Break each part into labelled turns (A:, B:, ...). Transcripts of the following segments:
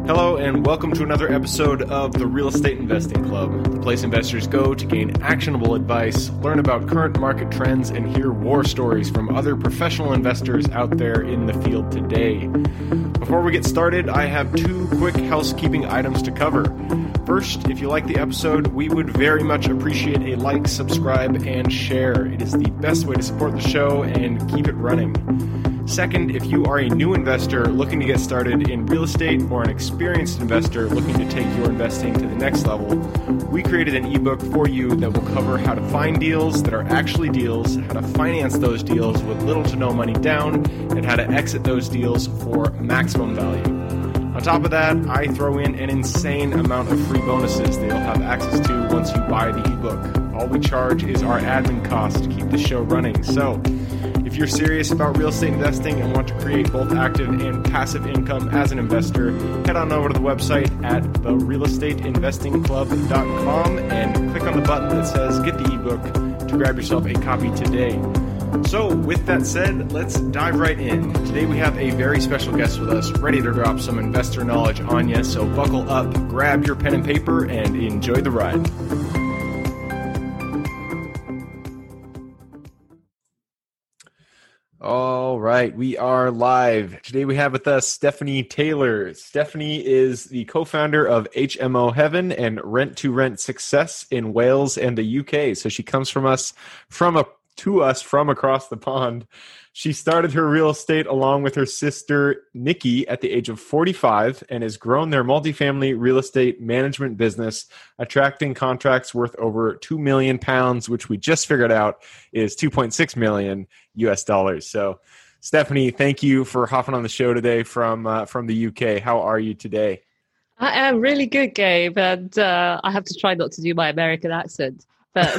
A: Hello and welcome to another episode of the Real Estate Investing Club, the place investors go to gain actionable advice, learn about current market trends, and hear war stories from other professional investors out there in the field today. Before we get started, I have two quick housekeeping items to cover. First, if you like the episode, we would very much appreciate a like, subscribe, and share. It is the best way to support the show and keep it running. Second, if you are a new investor looking to get started in real estate or an experienced investor looking to take your investing to the next level, we created an ebook for you that will cover how to find deals that are actually deals, how to finance those deals with little to no money down, and how to exit those deals for maximum value. On top of that, I throw in an insane amount of free bonuses that you'll have access to once you buy the ebook. All we charge is our admin cost to keep the show running. So, if you're serious about real estate investing and want to create both active and passive income as an investor, head on over to the website at therealestateinvestingclub.com and click on the button that says Get the ebook to grab yourself a copy today. So with that said, let's dive right in. Today we have a very special guest with us, ready to drop some investor knowledge on you. So buckle up, grab your pen and paper, and enjoy the ride. All right, we are live. Today we have with us Stephanie Taylor. Stephanie is the co-founder of HMO Heaven and Rent to Rent Success in Wales and the UK. So she comes to us from across the pond. She started her real estate along with her sister Nikki at the age of 45 and has grown their multifamily real estate management business, attracting contracts worth over £2 million, which we just figured out is 2.6 million US dollars. So, Stephanie, thank you for hopping on the show today from the UK. How are you today?
B: I am really good, Gabe, and I have to try not to do my American accent. But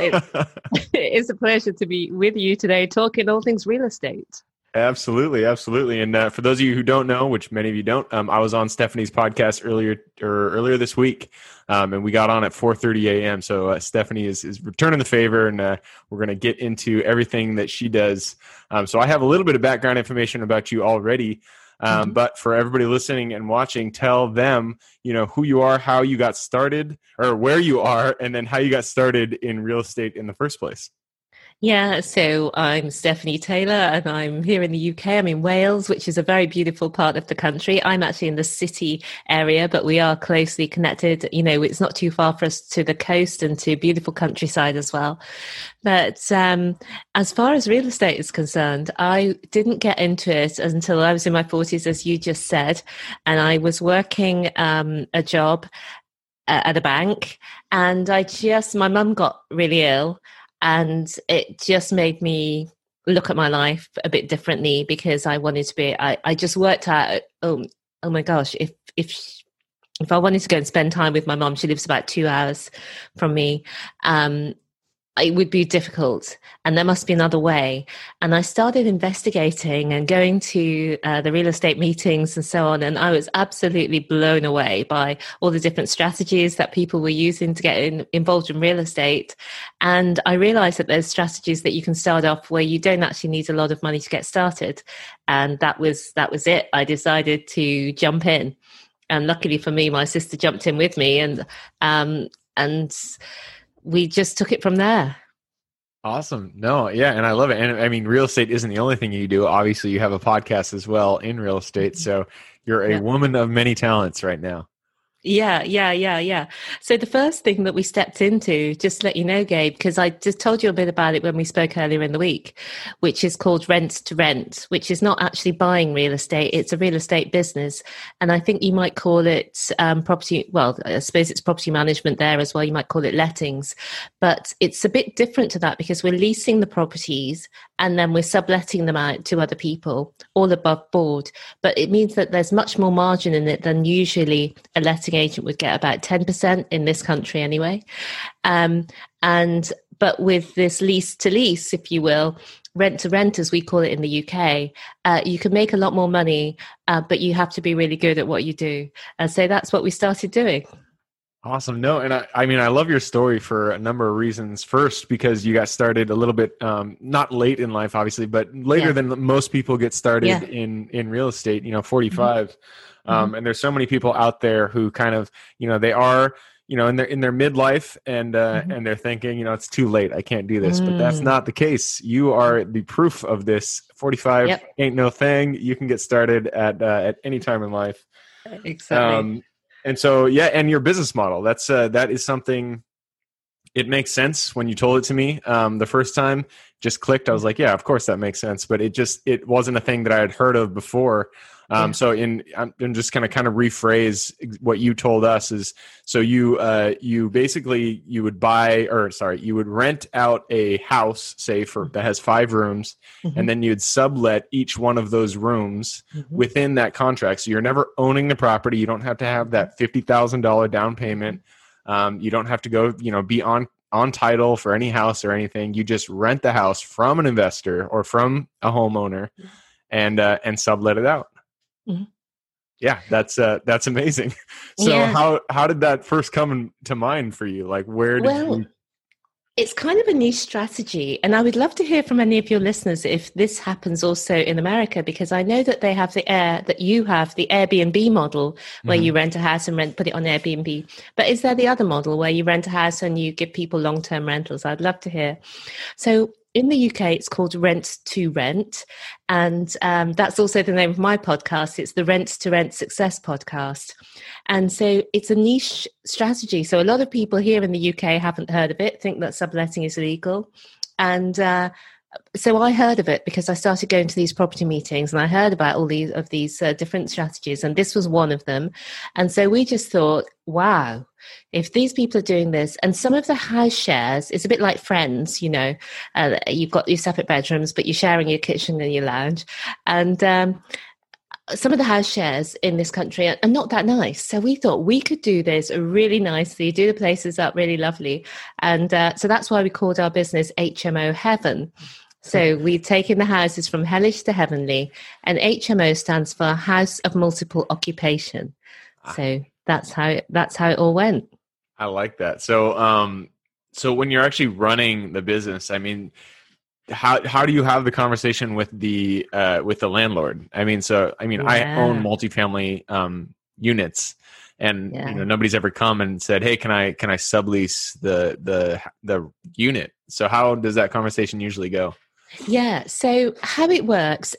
B: it's a pleasure to be with you today talking all things real estate. Absolutely.
A: And for those of you who don't know, which many of you don't, I was on Stephanie's podcast earlier this week, and we got on at 4:30 a.m. So Stephanie is returning the favor, and we're going to get into everything that she does. So I have a little bit of background information about you already. But for everybody listening and watching, tell them, who you are, how you got started, or where you are, and then how you got started in real estate in the first place.
B: Yeah, so I'm Stephanie Taylor and I'm here in the UK. I'm in Wales, which is a very beautiful part of the country. I'm actually in the city area, but we are closely connected. It's not too far for us to the coast and to beautiful countryside as well. But as far as real estate is concerned, I didn't get into it until I was in my 40s, as you just said. And I was working a job at a bank, and my mum got really ill. And it just made me look at my life a bit differently because I wanted to be, I just worked out, oh my gosh, if I wanted to go and spend time with my mom, she lives about 2 hours from me, it would be difficult and there must be another way. And I started investigating and going to the real estate meetings and so on. And I was absolutely blown away by all the different strategies that people were using to get involved in real estate. And I realized that there's strategies that you can start off where you don't actually need a lot of money to get started. And that was it. I decided to jump in. And luckily for me, my sister jumped in with me and we just took it from there.
A: Awesome. No, yeah. And I love it. And I mean, real estate isn't the only thing you do. Obviously, you have a podcast as well in real estate. So you're a woman of many talents right now.
B: Yeah. So the first thing that we stepped into, just to let you know, Gabe, because I just told you a bit about it when we spoke earlier in the week, which is called Rent to Rent, which is not actually buying real estate. It's a real estate business. And I think you might call it property. Well, I suppose it's property management there as well. You might call it lettings. But it's a bit different to that because we're leasing the properties and then we're subletting them out to other people, all above board. But it means that there's much more margin in it than usually a letting agent would get, about 10% in this country anyway. But with this lease to lease, if you will, rent to rent, as we call it in the UK, you can make a lot more money, but you have to be really good at what you do. And so that's what we started doing.
A: Awesome. No, and I mean, I love your story for a number of reasons. First, because you got started a little bit, not late in life, obviously, but later than most people get started in real estate, 45. And there's so many people out there who kind of, they are, in their midlife and they're thinking, it's too late. I can't do this, but that's not the case. You are the proof of this. 45 ain't no thing. You can get started at any time in life.
B: Exactly.
A: And so, and your business model, that is something, it makes sense when you told it to me the first time, just clicked. I was like, yeah, of course that makes sense. But it wasn't a thing that I had heard of before. So I'm just going to kind of rephrase what you told us is, so you basically, you would rent out a house, say that has 5 rooms, and then you'd sublet each one of those rooms within that contract. So you're never owning the property. You don't have to have that $50,000 down payment. You don't have to go, be on title for any house or anything. You just rent the house from an investor or from a homeowner and sublet it out. Yeah, that's amazing. So how did that first come to mind for you? Like, where did you...
B: It's kind of a niche strategy. And I would love to hear from any of your listeners if this happens also in America, because I know that you have the Airbnb model where you rent a house and put it on Airbnb. But is there the other model where you rent a house and you give people long-term rentals? I'd love to hear. So in the UK, it's called Rent to Rent. And that's also the name of my podcast. It's the Rent to Rent Success Podcast. And so it's a niche strategy. So a lot of people here in the UK haven't heard of it, think that subletting is illegal. And so I heard of it because I started going to these property meetings and I heard about all these different strategies, and this was one of them. And so we just thought, wow, if these people are doing this, and some of the house shares, it's a bit like Friends, you've got your separate bedrooms, but you're sharing your kitchen and your lounge. And some of the house shares in this country are not that nice. So we thought we could do this really nicely, do the places up really lovely. And so that's why we called our business HMO Heaven. So we've taken the houses from hellish to heavenly, and HMO stands for House of Multiple Occupation. So that's how it all went.
A: I like that. So so when you're actually running the business, I mean, how do you have the conversation with the landlord? I mean, I own multifamily units, and nobody's ever come and said, "Hey, can I sublease the unit?" So how does that conversation usually go?
B: Yeah. So how it works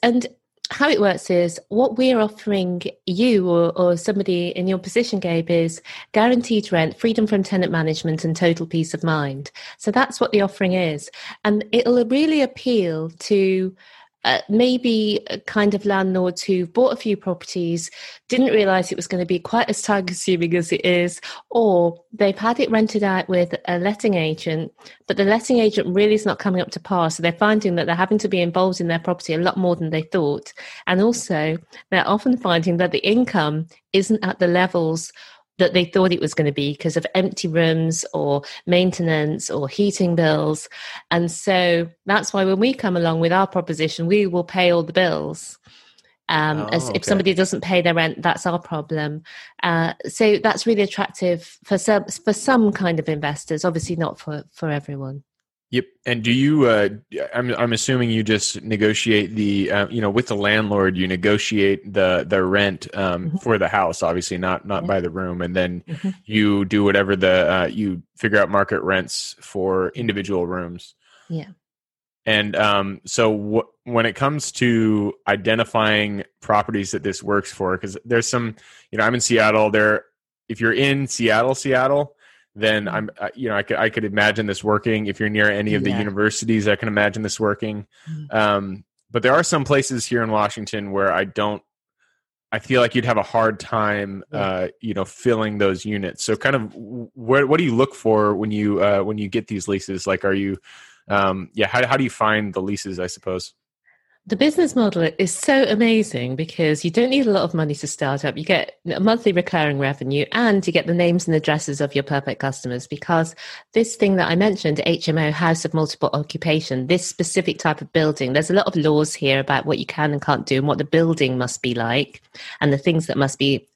B: is what we're offering you or somebody in your position, Gabe, is guaranteed rent, freedom from tenant management, and total peace of mind. So that's what the offering is. And it'll really appeal to maybe a kind of landlords who bought a few properties, didn't realize it was going to be quite as time consuming as it is, or they've had it rented out with a letting agent, but the letting agent really is not coming up to par. So they're finding that they're having to be involved in their property a lot more than they thought. And also they're often finding that the income isn't at the levels that they thought it was going to be because of empty rooms or maintenance or heating bills. And so that's why when we come along with our proposition, we will pay all the bills. If somebody doesn't pay their rent, that's our problem. So that's really attractive for some kind of investors, obviously not for everyone.
A: Yep. And do you, I'm assuming you just negotiate with the landlord, you negotiate the rent for the house, obviously not by the room. And then you do whatever you figure out market rents for individual rooms.
B: Yeah.
A: And so when it comes to identifying properties that this works for, because there's some, I'm in Seattle if you're in Seattle, then I could imagine this working. If you're near any of the universities, I can imagine this working. But there are some places here in Washington where I feel like you'd have a hard time, filling those units. So kind of what do you look for when you get these leases? Like, are you, how do you find the leases, I suppose?
B: The business model is so amazing because you don't need a lot of money to start up. You get a monthly recurring revenue and you get the names and addresses of your perfect customers, because this thing that I mentioned, HMO, House of Multiple Occupation, this specific type of building, there's a lot of laws here about what you can and can't do and what the building must be like and the things that must be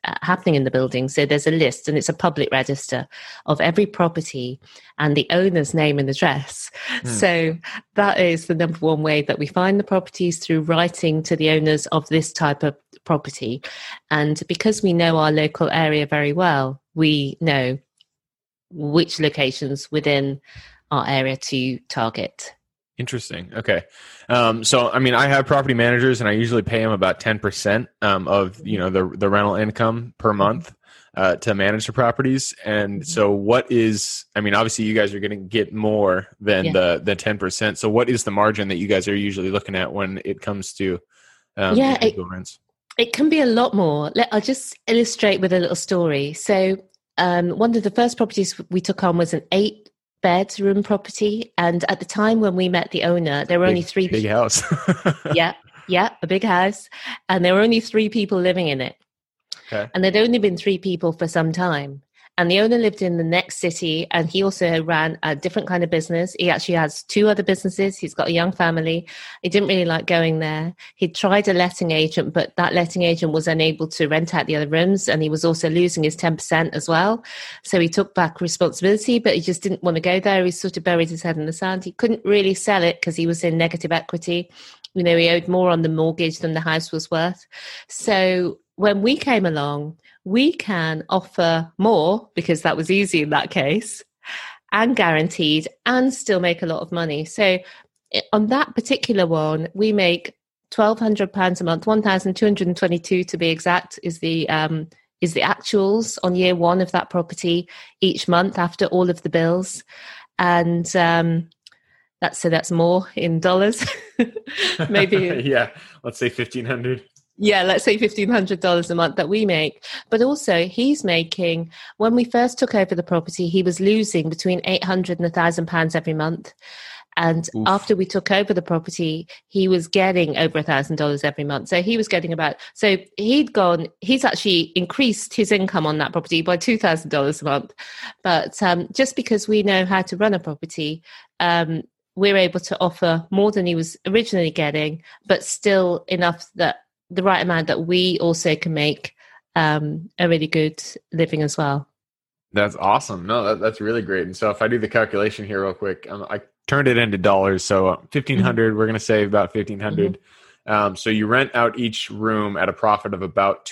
B: happening in the building. So there's a list, and it's a public register of every property and the owner's name and address. So that is the number one way that we find the properties, through writing to the owners of this type of property. And because we know our local area very well, we know which locations within our area to target.
A: Interesting. Okay. So, I mean, I have property managers, and I usually pay them about 10% of, the rental income per month to manage the properties. And so obviously you guys are going to get more than the 10%. So what is the margin that you guys are usually looking at when it comes to rents?
B: It can be a lot more. I'll just illustrate with a little story. So one of the first properties we took on was an 8-bedroom property, and at the time when we met the owner, there were only 3
A: big house.
B: yeah, a big house, and there were only 3 people living in it.
A: Okay.
B: And there'd only been 3 people for some time. And the owner lived in the next city, and he also ran a different kind of business. He actually has 2 other businesses. He's got a young family. He didn't really like going there. He tried a letting agent, but that letting agent was unable to rent out the other rooms, and he was also losing his 10% as well. So he took back responsibility, but he just didn't want to go there. He sort of buried his head in the sand. He couldn't really sell it because he was in negative equity. He owed more on the mortgage than the house was worth. So when we came along, we can offer more, because that was easy in that case, and guaranteed, and still make a lot of money. So on that particular one, we make £1,200 a month, 1,222 to be exact, is the actuals on year 1 of that property each month after all of the bills. And that's more in dollars. Maybe.
A: Yeah, let's say 1,500.
B: Yeah, let's say $1,500 a month that we make. But also he's making, when we first took over the property, he was losing between £800 and £1,000 every month. And after we took over the property, he was getting over $1,000 every month. So he was getting he's actually increased his income on that property by $2,000 a month. But just because we know how to run a property, we're able to offer more than he was originally getting, but still enough that the right amount that we also can make a really good living as well.
A: That's awesome. No, that's really great. And so if I do the calculation here real quick, I turned it into dollars. So 1,500, we're going to save about 1,500. So you rent out each room at a profit of about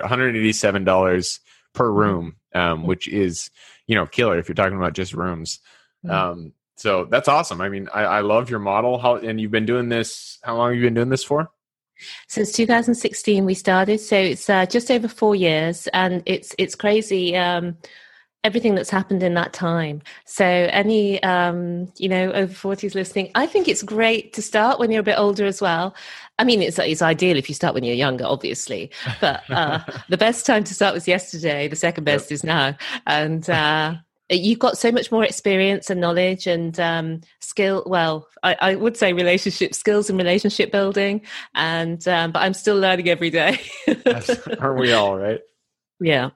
A: $187 per room, which is, killer if you're talking about just rooms. So that's awesome. I mean, I love your model. And you've been doing this, how long have you been doing this for?
B: Since 2016 we started, so it's just over 4 years, and it's crazy everything that's happened in that time. So any over 40s listening, I think it's great to start when you're a bit older as well. I mean, it's ideal if you start when you're younger, obviously, but the best time to start was yesterday. The second best is now, and you've got so much more experience and knowledge and skill. Well, I would say relationship skills and relationship building, and but I'm still learning every day.
A: Aren't we all, right?
B: Yeah.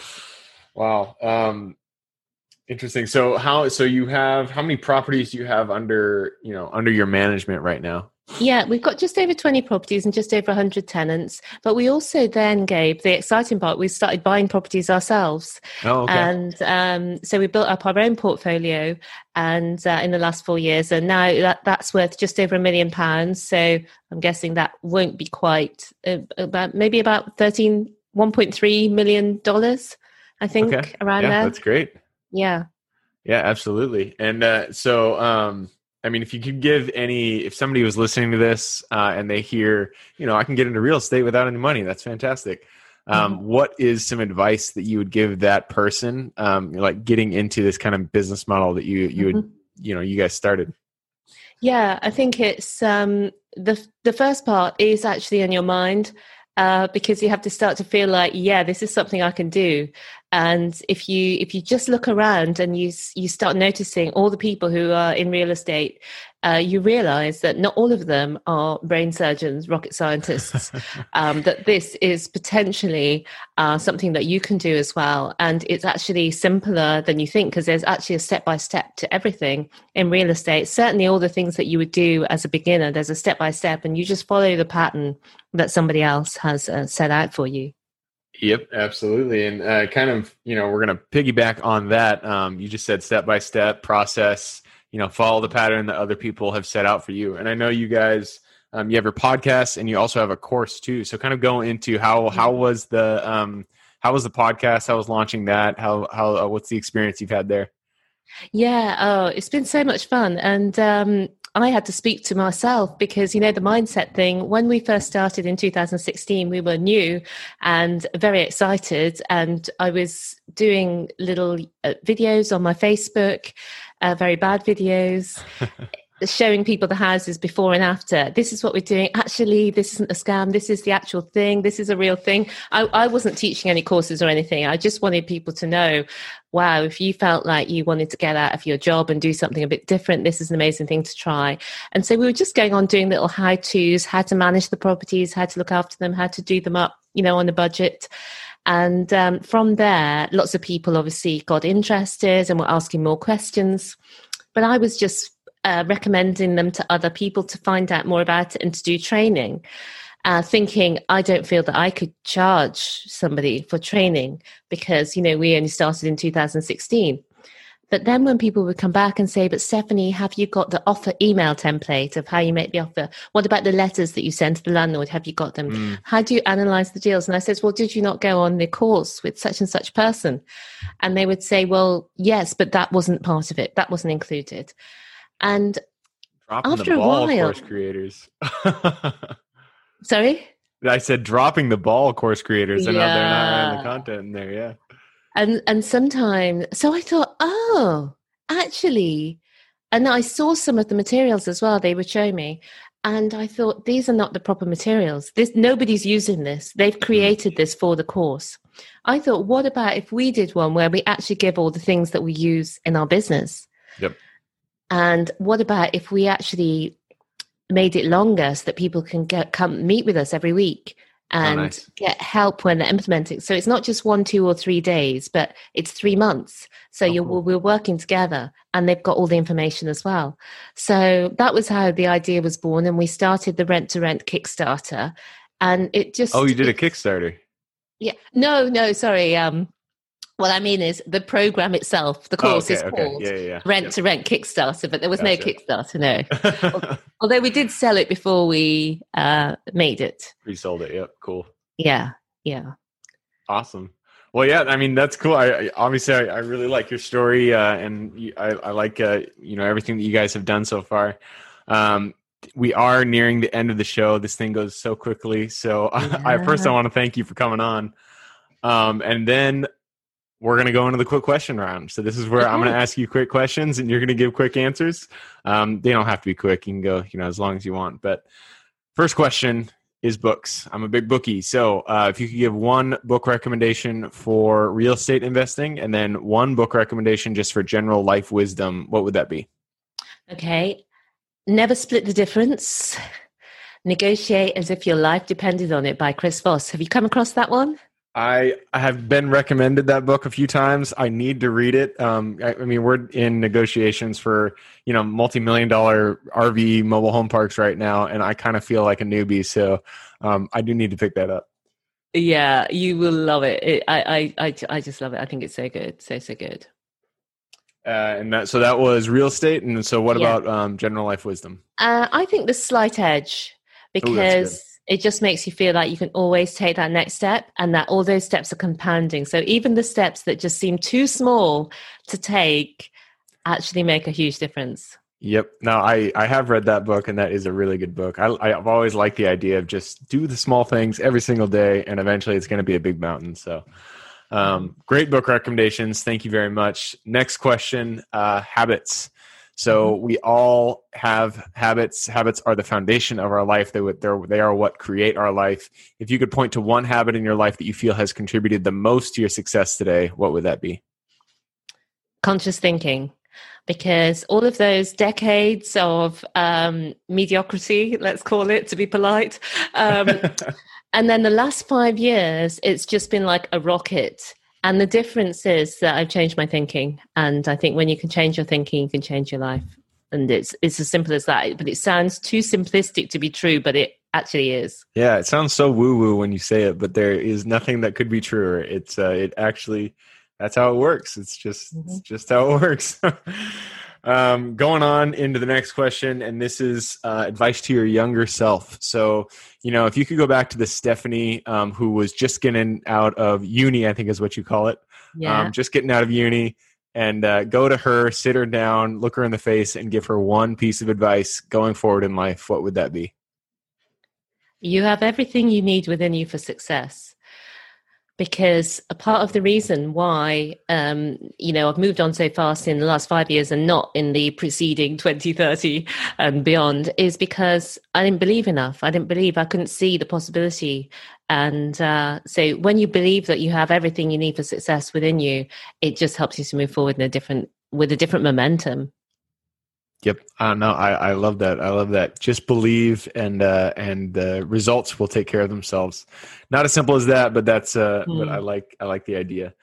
A: Wow. Interesting. So how many properties do you have under your management right now?
B: Yeah, we've got just over 20 properties and just over 100 tenants. But we also then, Gabe, the exciting part, we started buying properties ourselves.
A: Oh, okay.
B: And so we built up our own portfolio and in the last 4 years. And now that's worth just over £1 million. So I'm guessing that won't be quite, about $1.3 million, I think, around there.
A: That's great.
B: Yeah.
A: Yeah, absolutely. And I mean, if you could if somebody was listening to this and they hear, I can get into real estate without any money, that's fantastic. What is some advice that you would give that person, like getting into this kind of business model that you guys started?
B: Yeah, I think it's the first part is actually in your mind. Because you have to start to feel like, this is something I can do. And if you just look around and you start noticing all the people who are in real estate, you realize that not all of them are brain surgeons, rocket scientists, that this is potentially something that you can do as well. And it's actually simpler than you think, because there's actually a step-by-step to everything in real estate. Certainly all the things that you would do as a beginner, there's a step-by-step, and you just follow the pattern that somebody else has set out for you.
A: Yep, absolutely. And kind of, we're going to piggyback on that. You just said step-by-step process, follow the pattern that other people have set out for you. And I know you guys, you have your podcast and you also have a course too. So kind of go into how was the podcast? How was launching that? What's the experience you've had there?
B: Yeah. Oh, it's been so much fun. And, I had to speak to myself because, the mindset thing, when we first started in 2016, we were new and very excited. And I was doing little videos on my Facebook, very bad videos, showing people the houses before and after. This is what we're doing. Actually, this isn't a scam. This is the actual thing. This is a real thing. I wasn't teaching any courses or anything. I just wanted people to know, wow, if you felt like you wanted to get out of your job and do something a bit different, this is an amazing thing to try. And so we were just going on doing little how-tos, how to manage the properties, how to look after them, how to do them up, on a budget. And from there, lots of people obviously got interested and were asking more questions. But I was just recommending them to other people to find out more about it and to do training, thinking I don't feel that I could charge somebody for training because, we only started in 2016. But then when people would come back and say, but Stephanie, have you got the offer email template of how you make the offer? What about the letters that you send to the landlord? Have you got them? How do you analyze the deals? And I said, well, did you not go on the course with such and such person? And they would say, well, yes, but that wasn't part of it. That wasn't included. And
A: dropping
B: after
A: the ball,
B: a while,
A: course creators.
B: Sorry?
A: I said dropping the ball, course creators. They're not around the content in there, yeah.
B: And sometimes, so I thought, oh, actually, and I saw some of the materials as well. They would show me, and I thought these are not the proper materials. Nobody's using this. They've created this for the course. I thought, what about if we did one where we actually give all the things that we use in our business?
A: Yep.
B: And what about if we actually made it longer so that people can come meet with us every week and get help when they're implementing? So it's not just 1, 2, or 3 days, but it's 3 months. So we're working together and they've got all the information as well. So that was how the idea was born. And we started the Rent to Rent Kickstarter, and it just...
A: Oh, you did a Kickstarter?
B: Yeah. No, sorry. What I mean is the program itself, the course is called Rent to Rent Kickstarter, but there was no Kickstarter, no. Although we did sell it before we made it.
A: Resold it, yep, cool.
B: Yeah.
A: Awesome. Well, yeah, I mean, that's cool. I really like your story, and I like, everything that you guys have done so far. We are nearing the end of the show. This thing goes so quickly. So I want to thank you for coming on. And then we're going to go into the quick question round. So this is where I'm going to ask you quick questions and you're going to give quick answers. They don't have to be quick. You can go, as long as you want. But first question is books. I'm a big bookie. So if you could give one book recommendation for real estate investing and then one book recommendation just for general life wisdom, what would that be?
B: Okay. Never Split the Difference. Negotiate as if your life depended on it by Chris Voss. Have you come across that one?
A: I have been recommended that book a few times. I need to read it. I mean, we're in negotiations for, multi-million-dollar RV mobile home parks right now, and I kind of feel like a newbie. So I do need to pick that up.
B: Yeah, you will love it. I just love it. I think it's so good. So good.
A: And that was real estate. And so what about general life wisdom?
B: I think the slight edge, because it just makes you feel like you can always take that next step and that all those steps are compounding. So even the steps that just seem too small to take actually make a huge difference.
A: Yep. No, I have read that book, and that is a really good book. I've always liked the idea of just do the small things every single day, and eventually it's going to be a big mountain. So great book recommendations. Thank you very much. Next question, habits. So we all have habits. Habits are the foundation of our life. They are what create our life. If you could point to one habit in your life that you feel has contributed the most to your success today, what would that be?
B: Conscious thinking. Because all of those decades of mediocrity, let's call it, to be polite, and then the last 5 years, it's just been like a rocket. And the difference is that I've changed my thinking. And I think when you can change your thinking, you can change your life. And it's as simple as that. But it sounds too simplistic to be true, but it actually is.
A: Yeah, it sounds so woo-woo when you say it, but there is nothing that could be truer. It's it actually, that's how it works. It's just how it works. Going on into the next question, and this is advice to your younger self. So, if you could go back to the Stephanie who was just getting out of uni, I think is what you call it.
B: Yeah.
A: Just getting out of uni, and go to her, sit her down, look her in the face, and give her one piece of advice going forward in life, what would that be?
B: You have everything you need within you for success. Because a part of the reason why, I've moved on so fast in the last 5 years and not in the preceding 20, 30 and beyond is because I didn't believe enough. I couldn't see the possibility. And so when you believe that you have everything you need for success within you, it just helps you to move forward with a different momentum.
A: Yep. No, I love that. I love that. Just believe, and the results will take care of themselves. Not as simple as that, but that's but I like the idea.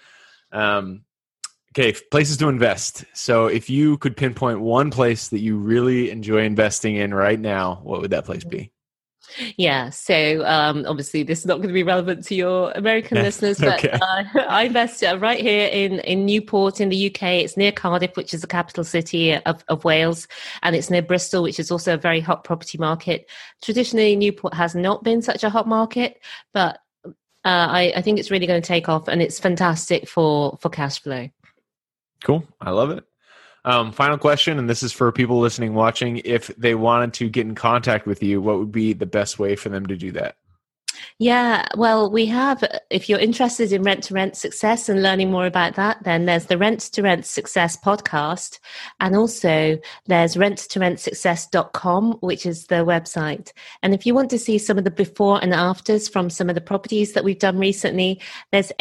A: Okay, places to invest. So if you could pinpoint one place that you really enjoy investing in right now, what would that place be?
B: Yeah, so obviously this is not going to be relevant to your American listeners, but okay. I invest right here in Newport in the UK. It's near Cardiff, which is the capital city of Wales, and it's near Bristol, which is also a very hot property market. Traditionally, Newport has not been such a hot market, but I think it's really going to take off, and it's fantastic for cash flow.
A: Cool. I love it. Final question, and this is for people listening, watching. If they wanted to get in contact with you, what would be the best way for them to do that?
B: Yeah, well, we have, if you're interested in rent-to-rent success and learning more about that, then there's the Rent-to-Rent Success podcast. And also there's renttorentsuccess.com, which is the website. And if you want to see some of the before and afters from some of the properties that we've done recently, there's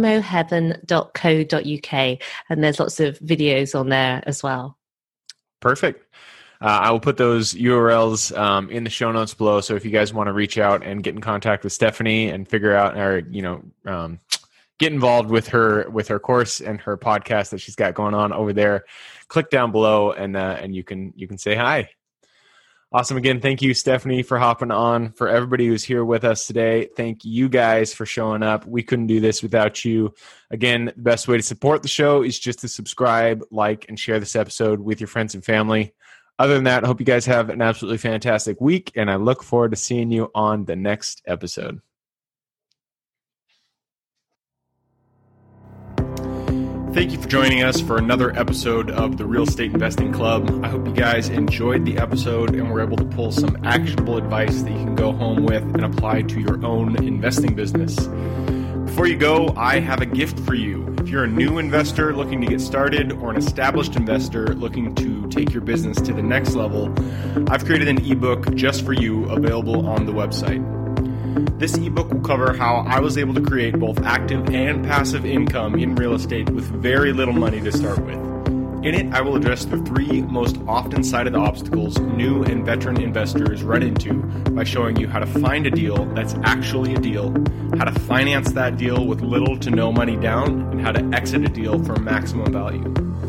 B: hmoheaven.co.uk. And there's lots of videos on there as well. Perfect. I will put those URLs in the show notes below. So if you guys want to reach out and get in contact with Stephanie and figure out, or get involved with her course and her podcast that she's got going on over there, click down below and you can say hi. Awesome. Again, thank you, Stephanie, for hopping on. For everybody who's here with us today, thank you guys for showing up. We couldn't do this without you. Again, the best way to support the show is just to subscribe, like, and share this episode with your friends and family. Other than that, I hope you guys have an absolutely fantastic week, and I look forward to seeing you on the next episode. Thank you for joining us for another episode of the Real Estate Investing Club. I hope you guys enjoyed the episode and were able to pull some actionable advice that you can go home with and apply to your own investing business. Before you go, I have a gift for you. If you're a new investor looking to get started or an established investor looking to take your business to the next level, I've created an ebook just for you available on the website. This ebook will cover how I was able to create both active and passive income in real estate with very little money to start with. In it, I will address the 3 most often cited obstacles new and veteran investors run into by showing you how to find a deal that's actually a deal, how to finance that deal with little to no money down, and how to exit a deal for maximum value.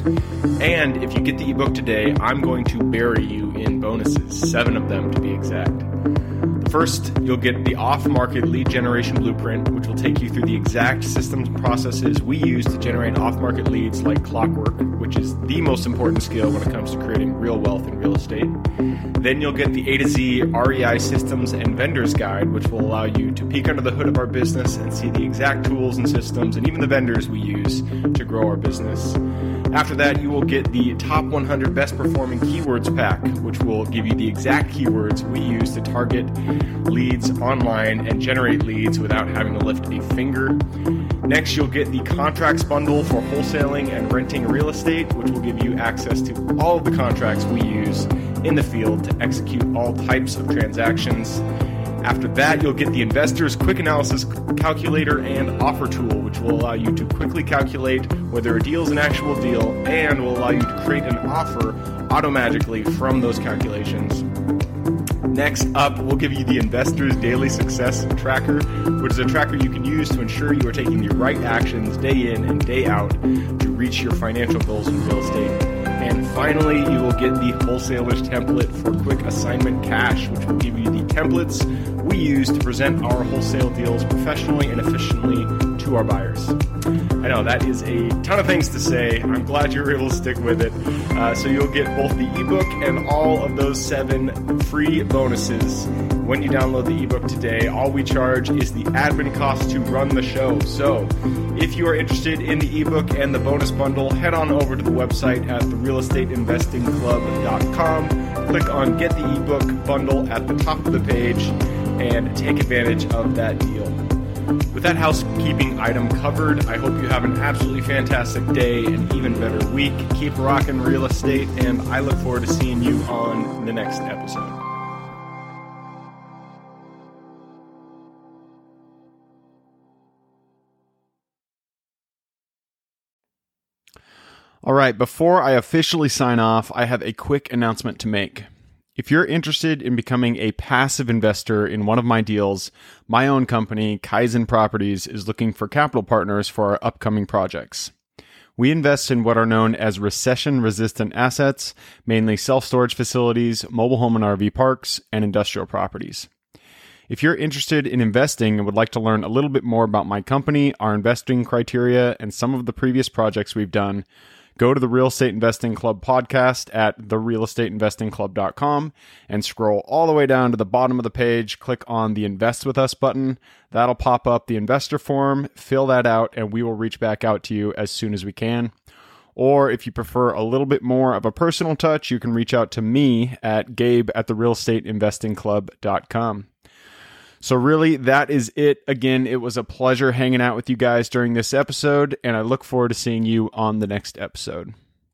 B: And if you get the ebook today, I'm going to bury you in bonuses, 7 of them to be exact. First, you'll get the off-market lead generation blueprint, which will take you through the exact systems and processes we use to generate off-market leads like clockwork, which is the most important skill when it comes to creating real wealth in real estate. Then you'll get the A to Z REI systems and vendors guide, which will allow you to peek under the hood of our business and see the exact tools and systems and even the vendors we use to grow our business. After that, you will get the top 100 best performing keywords pack, which will give you the exact keywords we use to target leads online and generate leads without having to lift a finger. Next, you'll get the contracts bundle for wholesaling and renting real estate, which will give you access to all of the contracts we use in the field to execute all types of transactions. After that, you'll get the Investor's Quick Analysis Calculator and Offer Tool, which will allow you to quickly calculate whether a deal is an actual deal and will allow you to create an offer automagically from those calculations. Next up, we'll give you the Investor's Daily Success Tracker, which is a tracker you can use to ensure you are taking the right actions day in and day out to reach your financial goals in real estate. And finally, you will get the Wholesaler's Template for Quick Assignment Cash, which will give you the templates
A: we use to present our wholesale deals professionally and efficiently to our buyers. I know that is a ton of things to say. I'm glad you're able to stick with it. So you'll get both the ebook and all of those 7 free bonuses when you download the ebook today. All we charge is the admin cost to run the show. So if you are interested in the ebook and the bonus bundle, head on over to the website at therealestateinvestingclub.com. Click on Get the Ebook Bundle at the top of the page and take advantage of that deal. With that housekeeping item covered, I hope you have an absolutely fantastic day and even better week. Keep rocking real estate, and I look forward to seeing you on the next episode. All right, before I officially sign off, I have a quick announcement to make. If you're interested in becoming a passive investor in one of my deals, my own company, Kaizen Properties, is looking for capital partners for our upcoming projects. We invest in what are known as recession-resistant assets, mainly self-storage facilities, mobile home and RV parks, and industrial properties. If you're interested in investing and would like to learn a little bit more about my company, our investing criteria, and some of the previous projects we've done, go to the Real Estate Investing Club podcast at therealestateinvestingclub.com and scroll all the way down to the bottom of the page. Click on the Invest With Us button. That'll pop up the investor form. Fill that out, and we will reach back out to you as soon as we can. Or if you prefer a little bit more of a personal touch, you can reach out to me at gabe@therealestateinvestingclub.com. So really, that is it. Again, it was a pleasure hanging out with you guys during this episode, and I look forward to seeing you on the next episode.